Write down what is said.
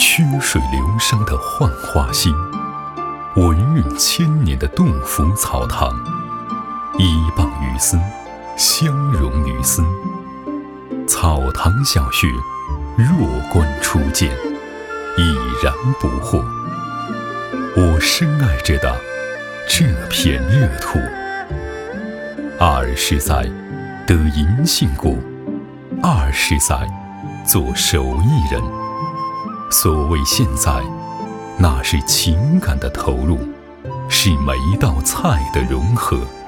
曲水流觞的浣花溪，文韵千年的杜甫草堂，依傍于斯，相融于斯。草堂小学，弱冠初见，已然不惑。我深爱着的这片热土，20载得银杏果，20载做手艺人。所谓现在，那是情感的投入，是每一道菜的融合。